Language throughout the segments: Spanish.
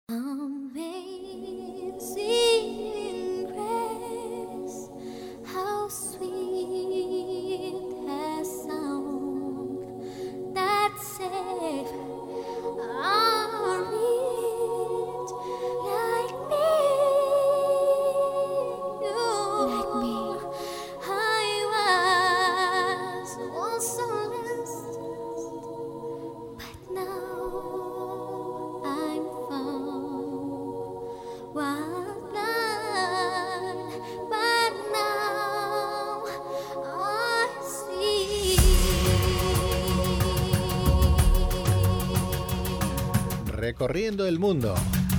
Amazing grace, how sweet the sound that saved a wretch like me. I was also lost, but now I'm found. Was blind, but now I see. Recorriendo el mundo.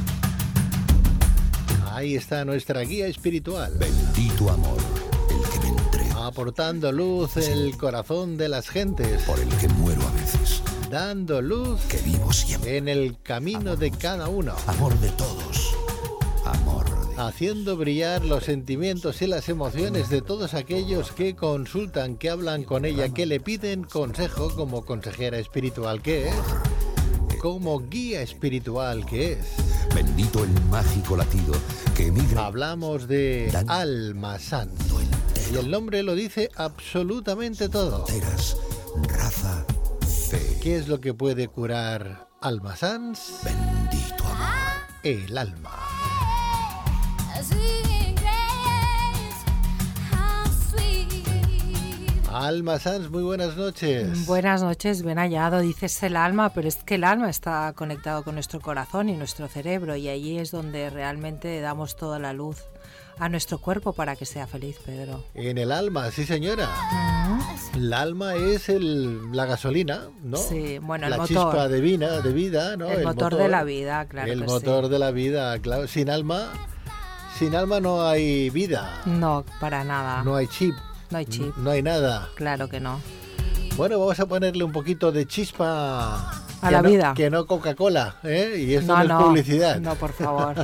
Ahí está nuestra guía espiritual. Bendito amor, el que me entrega, Aportando luz en el corazón de las gentes. por el que muero a veces, Dando luz que vivo siempre. en el camino de cada uno. Amor de todos, amor de... Haciendo brillar los sentimientos y las emociones de todos aquellos que consultan, que hablan con ella, que le piden consejo como consejera espiritual que es, como guía espiritual que es. Bendito el mágico latido que emigra Hablamos de Alma Sanz. Y el nombre lo dice absolutamente todo. fronteras, raza, fe. ¿Qué es lo que puede curar Alma Sanz? Bendito amor. El alma. Amazing grace, how sweet. Alma Sanz, muy buenas noches. Buenas noches, bien hallado. Dices el alma, pero es que el alma está conectado con nuestro corazón y nuestro cerebro, y allí es donde realmente damos toda la luz a nuestro cuerpo para que sea feliz, Pedro. En el alma, sí señora. El alma es la gasolina, ¿no? Sí, bueno, el la motor. chispa de vida, ¿no? El motor de la vida, claro El que motor sí. de la vida, claro. Sin alma no hay vida. No, para nada. No hay chip. No hay chip. No hay nada. Claro que no. Bueno, vamos a ponerle un poquito de chispa A la vida. Que no Coca-Cola, ¿eh? Y esto No, no es publicidad. No, por favor.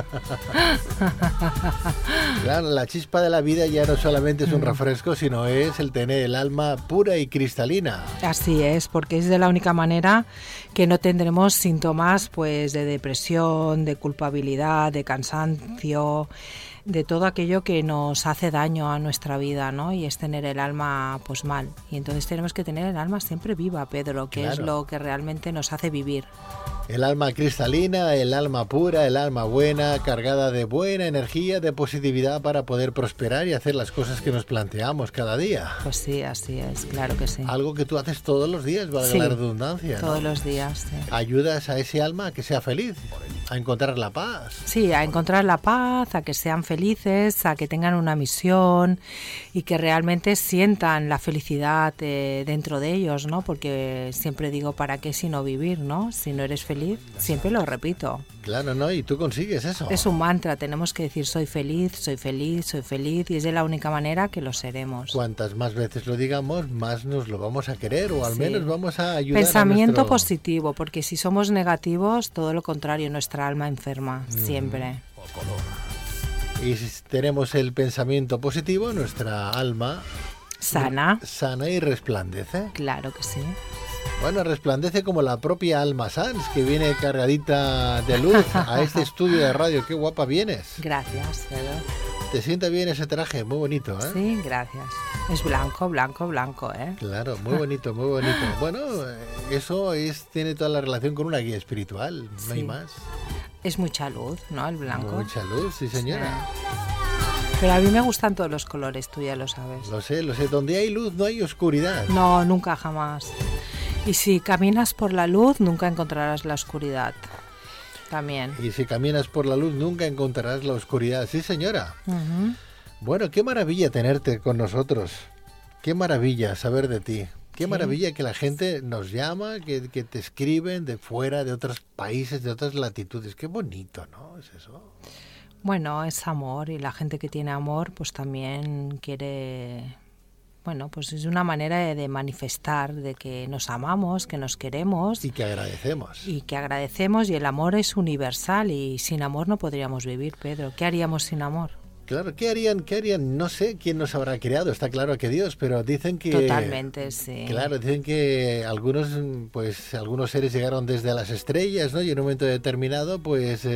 Claro, la chispa de la vida ya no solamente es un refresco, sino es el tener el alma pura y cristalina. Así es, porque es de la única manera que no tendremos síntomas pues de depresión, de culpabilidad, de cansancio, de todo aquello que nos hace daño a nuestra vida, ¿no? Y es tener el alma pues mal. Y entonces tenemos que tener el alma siempre viva, Pedro, que es Claro. lo que realmente nos hace vivir. El alma cristalina, el alma pura, el alma buena, cargada de buena energía, de positividad para poder prosperar y hacer las cosas que nos planteamos cada día. Pues sí, así es, claro que sí. Algo que tú haces todos los días, valga Sí, la redundancia, ¿no? Todos los días, sí. Ayudas a ese alma a que sea feliz, a encontrar la paz. Sí, a encontrar la paz, a que sean felices, a que tengan una misión y que realmente sientan la felicidad dentro de ellos, ¿no? Porque siempre digo, ¿para qué si no vivir, no? Si no eres feliz, siempre lo repito. Claro, ¿no? Y tú consigues eso. Es un mantra, tenemos que decir soy feliz, soy feliz, soy feliz, y es de la única manera que lo seremos. Cuantas más veces lo digamos, más nos lo vamos a querer o al Sí. menos vamos a ayudar Pensamiento a nuestro... positivo, porque si somos negativos, todo lo contrario, nuestra alma enferma, siempre. Y si tenemos el pensamiento positivo, nuestra alma Sana, sana y resplandece. claro que sí. Bueno, resplandece como la propia Alma Sanz, que viene cargadita de luz a este estudio de radio. Qué guapa vienes. Gracias, Pedro. Te sienta bien ese traje, muy bonito, ¿eh? Sí, gracias. Es blanco, blanco, blanco, ¿eh? Claro, muy bonito, muy bonito. Bueno, eso tiene toda la relación con una guía espiritual, no hay Sí. más. Es mucha luz, ¿no? El blanco. Mucha luz, sí señora. Pero a mí me gustan todos los colores, tú ya lo sabes. Lo sé. Donde hay luz no hay oscuridad. No, nunca, jamás. Y si caminas por la luz, nunca encontrarás la oscuridad. También. Y si caminas por la luz nunca encontrarás la oscuridad. Sí señora. Ujú. Bueno, qué maravilla tenerte con nosotros. Qué maravilla saber de ti. Qué Sí. maravilla que la gente nos llama, que te escriben de fuera, de otros países, de otras latitudes. Qué bonito, ¿no? Es eso. Bueno, es amor, y la gente que tiene amor pues también quiere... Bueno, pues es una manera de manifestar de que nos amamos, que nos queremos Y que agradecemos. y que agradecemos, y el amor es universal, y sin amor no podríamos vivir, Pedro. ¿Qué haríamos sin amor? Claro, ¿qué harían? No sé quién nos habrá creado, está claro que Dios, pero dicen que... Totalmente, sí. Claro, dicen que algunos seres llegaron desde las estrellas, ¿no? Y en un momento determinado, pues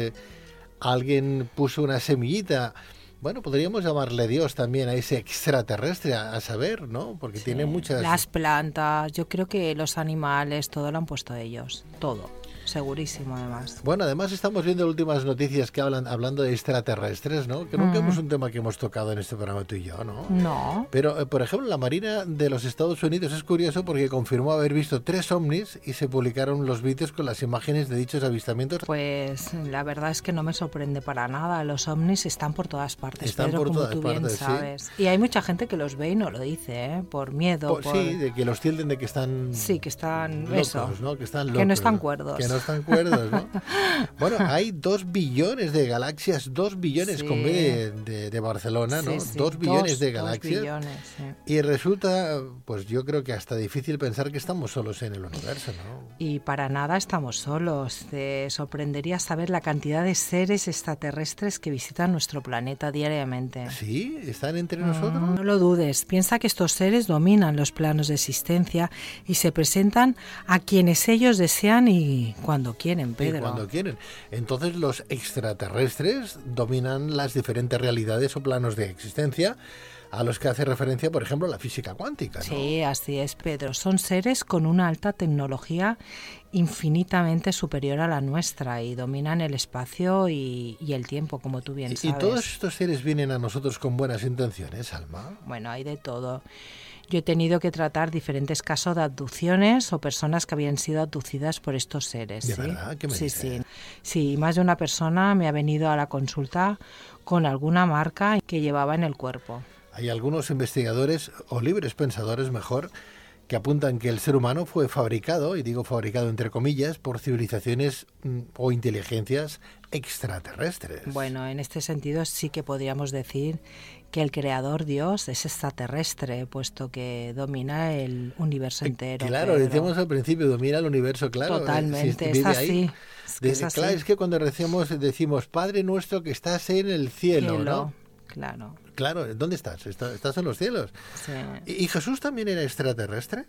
alguien puso una semillita. Bueno, podríamos llamarle Dios también a ese extraterrestre, a saber, ¿no? Porque Sí. tiene muchas... Las plantas, yo creo que los animales, todo lo han puesto ellos, todo. Segurísimo, además. Bueno, además estamos viendo últimas noticias que hablando de extraterrestres, ¿no? Que nunca es un tema que hemos tocado en este programa tú y yo, ¿no? No. Pero, por ejemplo, la Marina de los Estados Unidos es curioso porque confirmó haber visto 3 ovnis y se publicaron los vídeos con las imágenes de dichos avistamientos. Pues la verdad es que no me sorprende para nada. Los ovnis están por todas partes, Están Pedro, por como todas tú bien partes, sí. sabes. Y hay mucha gente que los ve y no lo dice, ¿eh? Por miedo. Sí, de que los tilden de que están... Sí, que están... locos, eso. ¿no? Que están Que locos, no están ¿no? cuerdos. Que no están cuerdos, ¿no? Bueno, hay 2 billones de galaxias, 2 billones Sí. con B de Barcelona, ¿no? Sí, sí. 2 billones de 2 galaxias. billones, sí. Y resulta, pues yo creo que hasta difícil pensar que estamos solos en el universo, ¿no? Y para nada estamos solos. Te sorprendería saber la cantidad de seres extraterrestres que visitan nuestro planeta diariamente. ¿Sí? ¿Están entre nosotros? No lo dudes. Piensa que estos seres dominan los planos de existencia y se presentan a quienes ellos desean y cuando quieren, Pedro. Y cuando quieren. Entonces los extraterrestres dominan las diferentes realidades o planos de existencia a los que hace referencia, por ejemplo, la física cuántica, ¿no? Sí, así es, Pedro. Son seres con una alta tecnología infinitamente superior a la nuestra y dominan el espacio y el tiempo, como tú bien Y sabes. todos estos seres vienen a nosotros con buenas intenciones, Alma. Bueno, hay de todo. Yo he tenido que tratar diferentes casos de abducciones o personas que habían sido abducidas por estos seres. ¿De ¿sí? verdad? ¿Qué me Sí, dices? sí. Sí, más de una persona me ha venido a la consulta con alguna marca que llevaba en el cuerpo. Hay algunos investigadores, o libres pensadores mejor, que apuntan que el ser humano fue fabricado, y digo fabricado entre comillas, por civilizaciones o inteligencias extraterrestres. Bueno, en este sentido sí que podríamos decir que el creador Dios es extraterrestre, puesto que domina el universo entero. Claro, Pedro. decíamos al principio, domina el universo, claro. Totalmente, vive es así. ahí. Es así. Claro, es que cuando decimos, Padre nuestro que estás en el cielo, ¿no? Claro. Claro, ¿dónde estás? Estás en los cielos. Sí. ¿Y Jesús también era extraterrestre?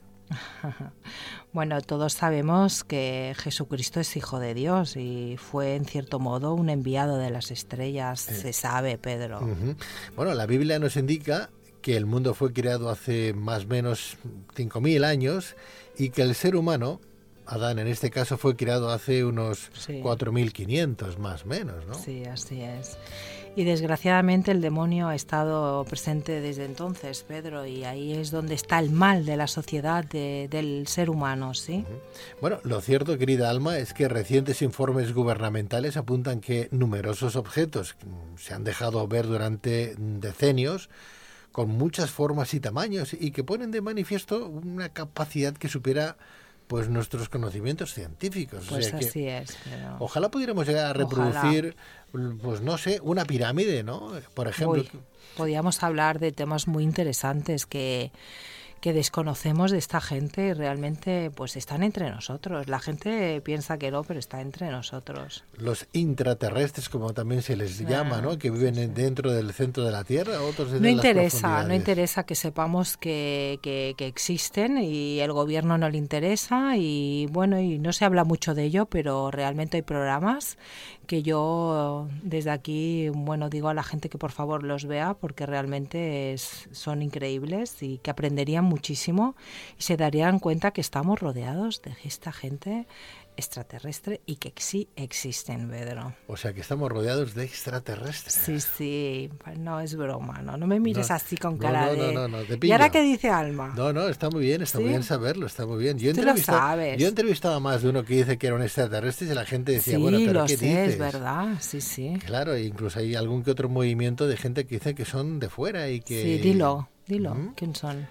Bueno, todos sabemos que Jesucristo es hijo de Dios y fue en cierto modo un enviado de las estrellas, se sabe, Pedro. Ujú. Bueno, la Biblia nos indica que el mundo fue creado hace más o menos 5.000 años y que el ser humano, Adán en este caso, fue creado hace unos Sí. 4.500 más o menos, ¿no? Sí, así es. Y desgraciadamente el demonio ha estado presente desde entonces, Pedro, y ahí es donde está el mal de la sociedad, del ser humano, ¿sí? Bueno, lo cierto, querida Alma, es que recientes informes gubernamentales apuntan que numerosos objetos se han dejado ver durante decenios con muchas formas y tamaños y que ponen de manifiesto una capacidad que supera pues nuestros conocimientos científicos. Pues O sea que así es, pero... ojalá pudiéramos llegar a reproducir, pues no sé, una pirámide, ¿no? Por ejemplo. Uy, podíamos hablar de temas muy interesantes que desconocemos de esta gente y realmente pues están entre nosotros. La gente piensa que no, pero está entre nosotros. Los intraterrestres, como también se les llama, ¿no? Que viven dentro del centro de la Tierra, otros en No las interesa, profundidades. no interesa que sepamos que existen y el gobierno no le interesa y bueno, y no se habla mucho de ello, pero realmente hay programas que yo desde aquí, bueno, digo a la gente que por favor los vea porque realmente son increíbles y que aprenderían muchísimo y se darían cuenta que estamos rodeados de esta gente extraterrestre y que sí existen, Pedro. O sea, que estamos rodeados de extraterrestres. Sí, sí, no es broma, no me mires No, así con no, cara no, de... no, te ¿Y pillo. ahora qué dice Alma? No, está muy bien, ¿Sí? muy bien saberlo, está muy bien. Yo Tú lo sabes. Yo he entrevistado a más de uno que dice que eran extraterrestres y la gente decía, Sí, bueno, pero lo ¿qué sé, dices? es verdad, sí. Claro, incluso hay algún que otro movimiento de gente que dice que son de fuera y que... Sí, dilo, ¿Mm? ¿quién son?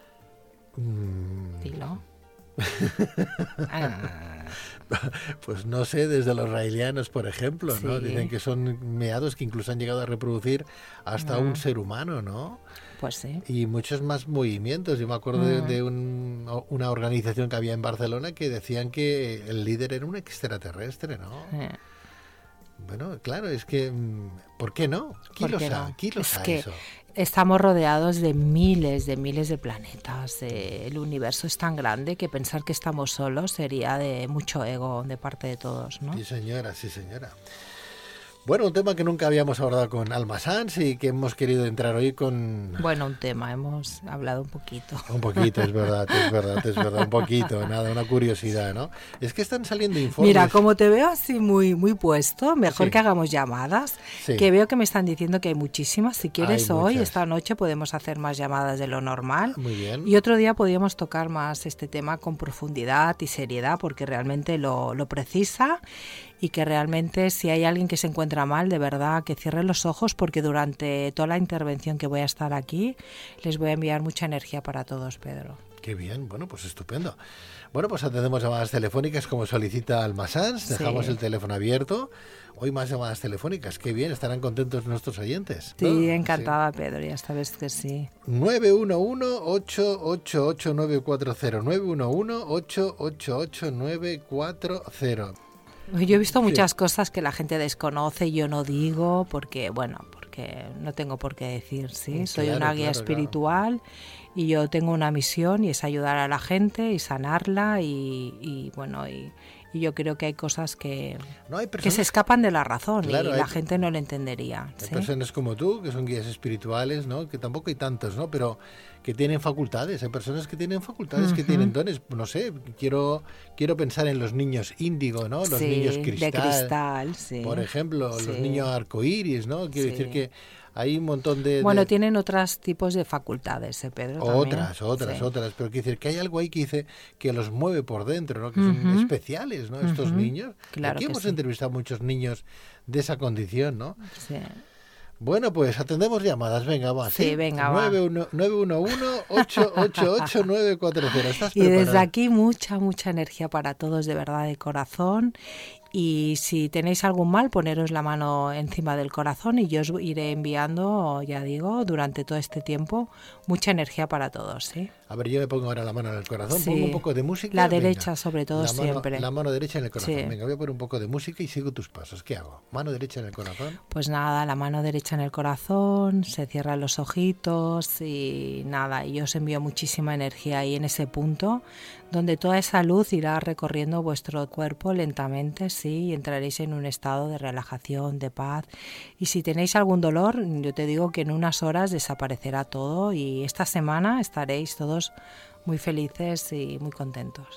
Dilo. Pues no sé, desde los raelianos, por ejemplo, ¿no? Sí. Dicen que son meados que incluso han llegado a reproducir hasta un ser humano, ¿no? Pues sí. Y muchos más movimientos. Yo me acuerdo de una organización que había en Barcelona que decían que el líder era un extraterrestre, ¿no? Bueno, claro, es que ¿por qué no? ¿Quién ¿Por lo qué sabe? no? ¿Quién lo Es sabe que eso? estamos rodeados de miles de planetas. El universo es tan grande que pensar que estamos solos sería de mucho ego de parte de todos, ¿no? Sí, señora, sí, señora. Bueno, un tema que nunca habíamos abordado con Alma Sanz y que hemos querido entrar hoy con... Bueno, un tema, hemos hablado un poquito. Un poquito, es verdad, un poquito, nada, una curiosidad, ¿no? Es que están saliendo informes... Mira, como te veo así muy puesto, mejor Sí. que hagamos llamadas, Sí. que veo que me están diciendo que hay muchísimas. Si quieres Hay hoy, muchas. esta noche, podemos hacer más llamadas de lo normal. Muy bien. Y otro día podríamos tocar más este tema con profundidad y seriedad, porque realmente lo precisa, y que realmente si hay alguien que se encuentra mal, de verdad que cierre los ojos, porque durante toda la intervención que voy a estar aquí les voy a enviar mucha energía para todos, Pedro. Qué bien, bueno, pues estupendo. Bueno, pues atendemos llamadas telefónicas como solicita Alma Sanz, dejamos Sí. el teléfono abierto. Hoy más llamadas telefónicas, qué bien, estarán contentos nuestros oyentes, ¿no? Sí, encantada, Pedro, ya sabes que sí. 911-888-940, 911-888-940. Yo he visto muchas cosas que la gente desconoce y yo no digo porque no tengo por qué decir, ¿sí? Soy Claro, una guía claro, espiritual y yo tengo una misión y es ayudar a la gente y sanarla y yo creo que hay cosas que No, hay se personas, escapan de la razón Claro, y hay- la gente no lo entendería, hay ¿sí? personas como tú, que son guías espirituales, ¿no? Que tampoco hay tantos, ¿no? Pero que tienen facultades, hay personas que tienen facultades, que tienen dones, no sé, quiero pensar en los niños índigo, ¿no? Los Sí, niños de cristal, cristal, sí. por ejemplo, los Sí. niños arcoíris, ¿no? Quiero Sí. decir que hay un montón de... Bueno, de- tienen otros tipos de facultades, Pedro. también. Otras, Sí. pero quiero decir que hay algo ahí que dice que los mueve por dentro, ¿no? Que son especiales, ¿no? Estos niños. Claro Aquí que hemos sí. entrevistado a muchos niños de esa condición, ¿no? Sí. Bueno, pues atendemos llamadas, venga, va. Sí, venga, va. 911-888-940. ¿Estás Y desde preparada? aquí mucha energía para todos, de verdad, de corazón. Y si tenéis algún mal, poneros la mano encima del corazón y yo os iré enviando, ya digo, durante todo este tiempo, mucha energía para todos, ¿sí? A ver, yo me pongo ahora la mano en el corazón, Sí. pongo un poco de música. La venga. derecha, sobre todo, La mano- siempre. La mano derecha en el corazón. Sí. Venga, voy a poner un poco de música y sigo tus pasos. ¿Qué hago? Mano derecha en el corazón. Pues nada, la mano derecha en el corazón, se cierran los ojitos y nada, y yo os envío muchísima energía ahí en ese punto, donde toda esa luz irá recorriendo vuestro cuerpo lentamente, sí, y entraréis en un estado de relajación, de paz. Y si tenéis algún dolor, yo te digo que en unas horas desaparecerá todo y esta semana estaréis todos muy felices y muy contentos.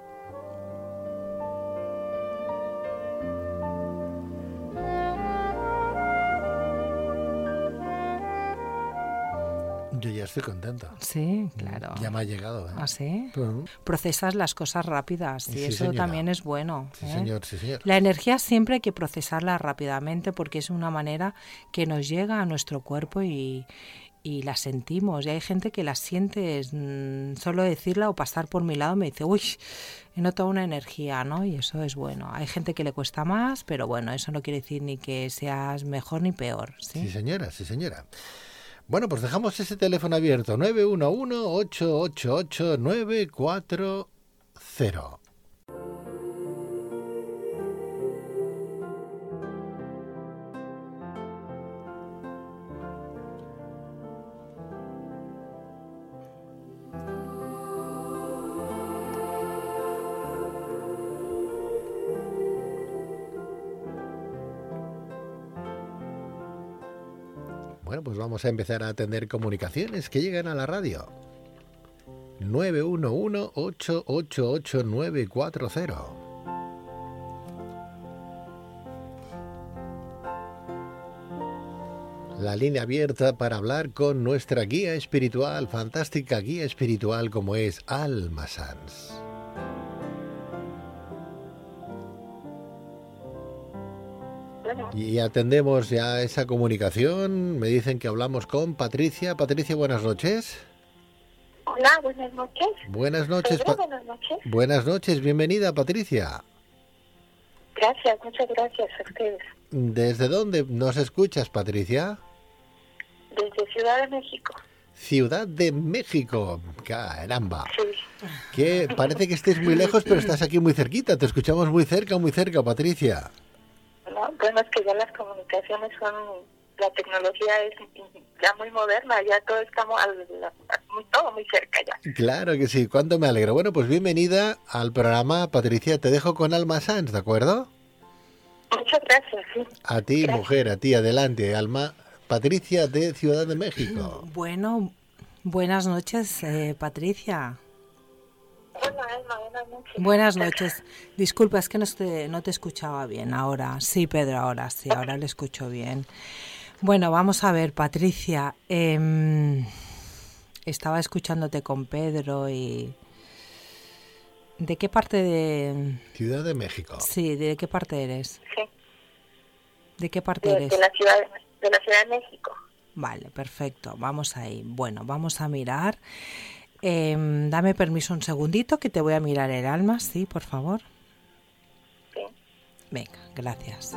Yo ya estoy contento. Sí, claro. Ya me ha llegado. ¿eh? ¿Ah, sí? Ujú. Procesas las cosas rápidas y Sí, eso señora. también es bueno. Sí, ¿eh? señor, sí, señor. La energía siempre hay que procesarla rápidamente porque es una manera que nos llega a nuestro cuerpo y la sentimos. Y hay gente que la siente, solo decirla o pasar por mi lado me dice, uy, he notado una energía, ¿no? Y eso es bueno. Hay gente que le cuesta más, pero bueno, eso no quiere decir ni que seas mejor ni peor, ¿sí? Sí, señora, sí, señora. Bueno, pues dejamos ese teléfono abierto, 911-888-940. Bueno, pues vamos a empezar a atender comunicaciones que llegan a la radio. 911-888-940. La línea abierta para hablar con nuestra guía espiritual, fantástica guía espiritual como es Alma Sanz. Y atendemos ya esa comunicación. Me dicen que hablamos con Patricia. Patricia, buenas noches. Hola, buenas noches. Buenas noches. Pedro, buenas noches. Buenas noches, bienvenida Patricia. Gracias, muchas gracias a ustedes. ¿Desde dónde nos escuchas, Patricia? Desde Ciudad de México. Ciudad de México. Caramba. Sí. Que parece que estés muy lejos, pero estás aquí muy cerquita. Te escuchamos muy cerca, Patricia. ¿no? Bueno, es que ya las comunicaciones la tecnología es ya muy moderna, ya todo estamos todo muy cerca ya. Claro que sí, cuánto me alegro. Bueno, pues bienvenida al programa, Patricia. Te dejo con Alma Sanz, ¿de acuerdo? Muchas gracias, sí. A ti, Gracias. mujer, a ti, adelante. Alma, Patricia de Ciudad de México. Bueno, buenas noches, Patricia. Hola, Alma, buenas noches. Buenas noches. Disculpa, es que no te escuchaba bien ahora. Sí, Pedro, ahora sí, ahora le escucho bien. Bueno, vamos a ver, Patricia. Estaba escuchándote con Pedro y... ¿De qué parte de...? Ciudad de México. Sí, ¿de qué parte eres? Sí, ¿De qué parte de eres? la Ciudad de México. Vale, perfecto. Vamos ahí. Bueno, vamos a mirar. Dame permiso un segundito que te voy a mirar el alma, sí, por favor. Sí. Venga, gracias.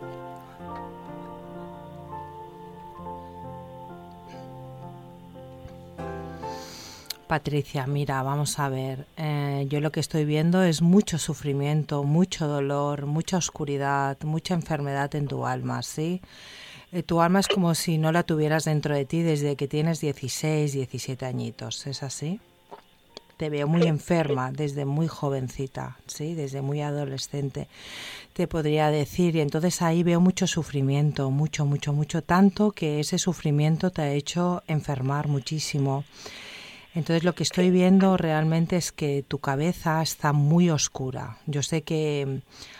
Patricia, mira, vamos a ver. Yo lo que estoy viendo es mucho sufrimiento, mucho dolor, mucha oscuridad, mucha enfermedad en tu alma, ¿sí? Tu alma es como si no la tuvieras dentro de ti desde que tienes 16, 17 añitos, ¿es así? Te veo muy enferma desde muy jovencita, ¿sí? Desde muy adolescente, te podría decir. Y entonces ahí veo mucho sufrimiento, mucho, tanto que ese sufrimiento te ha hecho enfermar muchísimo. Entonces lo que estoy viendo realmente es que tu cabeza está muy oscura. Yo sé que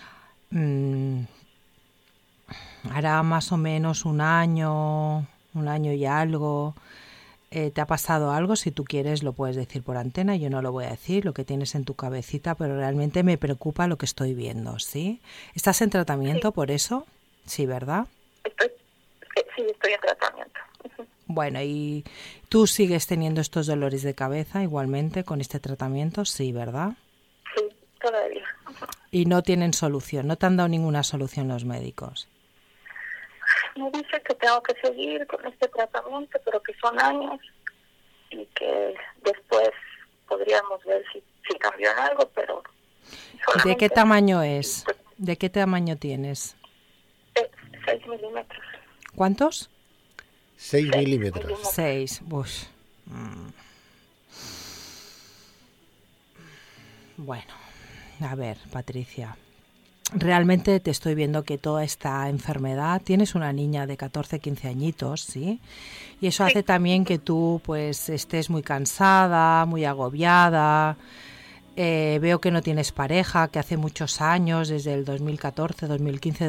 hará más o menos un año y algo. ¿Te ha pasado algo? Si tú quieres lo puedes decir por antena, yo no lo voy a decir, lo que tienes en tu cabecita, pero realmente me preocupa lo que estoy viendo, ¿sí? ¿Estás en tratamiento por eso? Sí, ¿verdad? Sí, estoy en tratamiento. Bueno, ¿y tú sigues teniendo estos dolores de cabeza igualmente con este tratamiento? Sí, ¿verdad? Sí, todavía. Y no tienen solución, no te han dado ninguna solución los médicos. Me dice que tengo que seguir con este tratamiento, pero que son años y que después podríamos ver si cambió en algo, pero... ¿De qué tamaño es? ¿De qué tamaño tienes? 6 milímetros. ¿Cuántos? 6 milímetros. 6. Bueno, a ver, Patricia. Realmente te estoy viendo que toda esta enfermedad, tienes una niña de 14, 15 añitos, ¿sí? Y eso hace también que tú pues estés muy cansada, muy agobiada. Veo que no tienes pareja, que hace muchos años, desde el 2014, 2015,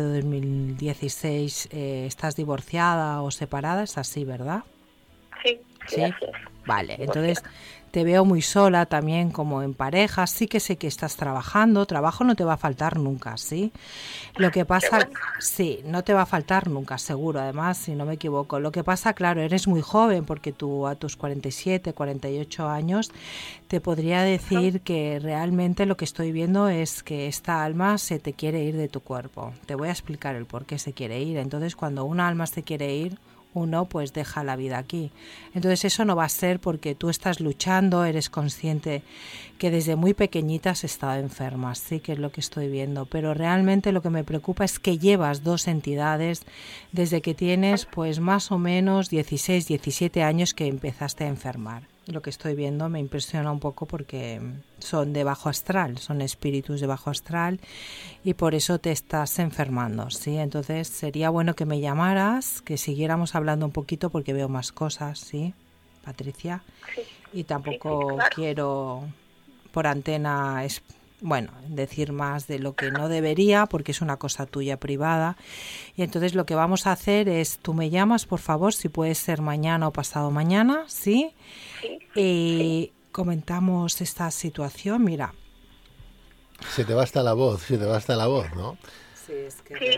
2016, estás divorciada o separada, es así, ¿verdad? Sí, ¿Sí? así es. Vale, entonces te veo muy sola también como en pareja, sí que sé que estás trabajando, trabajo no te va a faltar nunca, ¿sí? Lo que pasa, sí, no te va a faltar nunca, seguro, además, si no me equivoco. Lo que pasa, claro, eres muy joven porque tú a tus 47, 48 años te podría decir que realmente lo que estoy viendo es que esta alma se te quiere ir de tu cuerpo. Te voy a explicar el por qué se quiere ir. Entonces, cuando una alma se quiere ir, uno pues deja la vida aquí. Entonces eso no va a ser porque tú estás luchando, eres consciente que desde muy pequeñita has estado enferma, sí que es lo que estoy viendo, pero realmente lo que me preocupa es que llevas dos entidades desde que tienes pues más o menos 16, 17 años que empezaste a enfermar. Lo que estoy viendo me impresiona un poco porque son de bajo astral, son espíritus de bajo astral y por eso te estás enfermando, ¿sí? Entonces sería bueno que me llamaras, que siguiéramos hablando un poquito porque veo más cosas, ¿sí, Patricia? Sí. Y tampoco Sí, claro. quiero por antena decir más de lo que no debería porque es una cosa tuya privada. Y entonces lo que vamos a hacer es, tú me llamas, por favor, si puede ser mañana o pasado mañana, ¿sí? Sí. Y comentamos esta situación, mira. Se te va hasta la voz, ¿no? Sí, es que... Sí,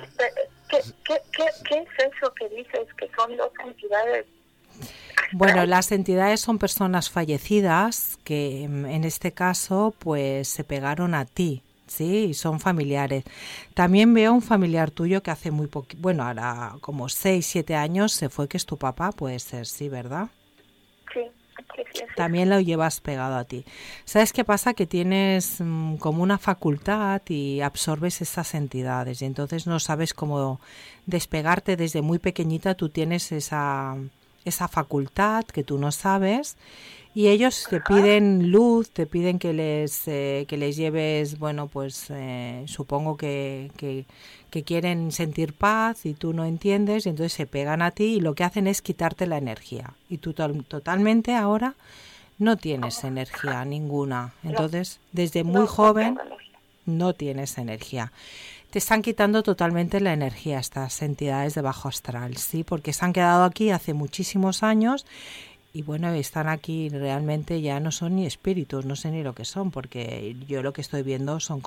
¿qué es eso que dices que son dos entidades? Bueno, las entidades son personas fallecidas que en este caso pues se pegaron a ti, ¿sí? Y son familiares. También veo un familiar tuyo que hace muy poco, ahora como 6, 7 años se fue, que es tu papá, puede ser, sí, ¿verdad? Sí, Sí, sí, también lo llevas pegado a ti. ¿Sabes qué pasa? Que tienes como una facultad y absorbes esas entidades y entonces no sabes cómo despegarte. Desde muy pequeñita tú tienes esa facultad que tú no sabes y ellos te piden luz, te piden que les lleves, bueno, pues supongo que quieren sentir paz y tú no entiendes y entonces se pegan a ti y lo que hacen es quitarte la energía y tú totalmente ahora no tienes energía ninguna. Entonces, desde muy joven no tienes energía. Te están quitando totalmente la energía estas entidades de bajo astral, ¿sí? Porque se han quedado aquí hace muchísimos años y bueno, están aquí realmente ya no son ni espíritus, no sé ni lo que son, porque yo lo que estoy viendo son